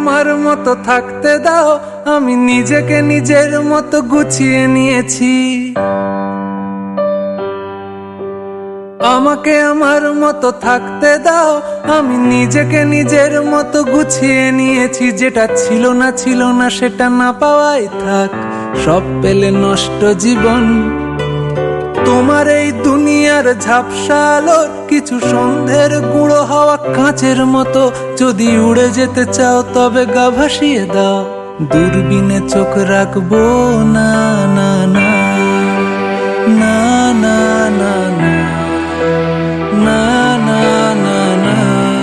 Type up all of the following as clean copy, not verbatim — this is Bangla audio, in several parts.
আমার মতো থাকতে দাও, আমি নিজেকে নিজের মতো গুছিয়ে নিয়েছি। আমাকে আমার মতো থাকতে দাও, আমি নিজেকে নিজের মতো গুছিয়ে নিয়েছি। যেটা ছিল না সেটা না পাওয়াই থাক, সব পেলে নষ্ট জীবন। তোমার এই দুনিয়ার ঝাপসা আলোর কিছু সন্ধ্যের গুঁড়ো হাওয়া কাঁচের মতো, যদি উড়ে যেতে চাও তবে গা ভাসিয়ে দাও। দূরবীনে চোখ রাখবো না না না না না না না না না না না।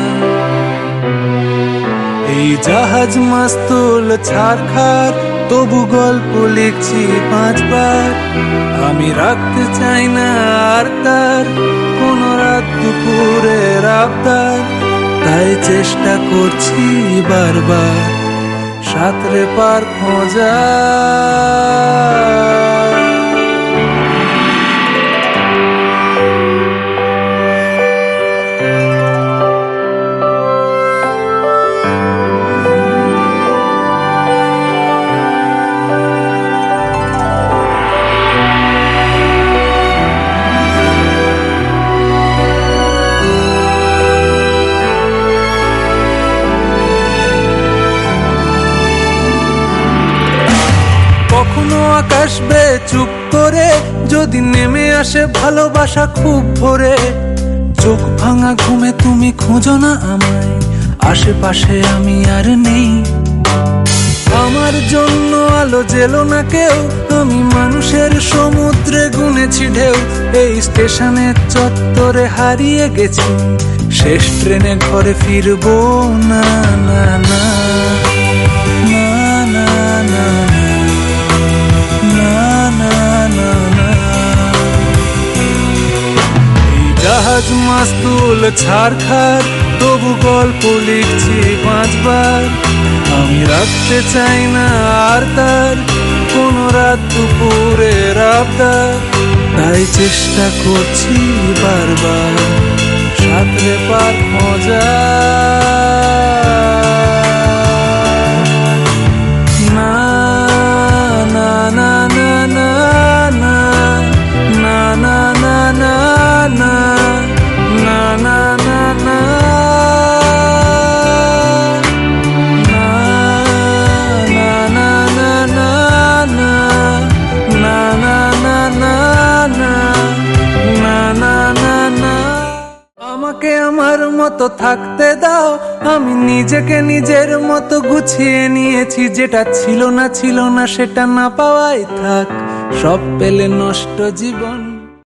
এই জাহাজ মাস্তুল ছারখার, তবু গল্প লিখছি 5 বার। আমি রাখতে চাই না আর তার কোন রাত দুপুরের আবদার, তাই চেষ্টা করছি বারবার সাঁতরে পার খোঁজা। কখনো আকাশ বে চুপ করে, যদি নেমে আসে ভালোবাসা খুব ভোরে। চোখ ভাঙা ঘুমে তুমি খোঁজো না আমায়, আশেপাশে আমি আর নেই। আমার জন্য আলো জেলো না কেউ, আমি মানুষের সমুদ্রে গুনেছি ঢেউ। এই স্টেশনের চত্বরে হারিয়ে গেছি, শেষ ট্রেনে ঘরে ফিরবো না না না না না না না না না। এই জাহাজ মাস্তুল ছারখার, তবু গল্প লিখছি 5 বার। আমি রাখতে চাই না আর তার কোন রাত দুপুরের আবদার, তাই চেষ্টা করছি বারবার সাঁতরে পার খোঁজা। আমাকে আমার মতো থাকতে দাও, আমি নিজেকে নিজের মতো গুছিয়ে নিয়েছি। যেটা ছিল না সেটা না পাওয়াই থাক, সব পেলে নষ্ট জীবন।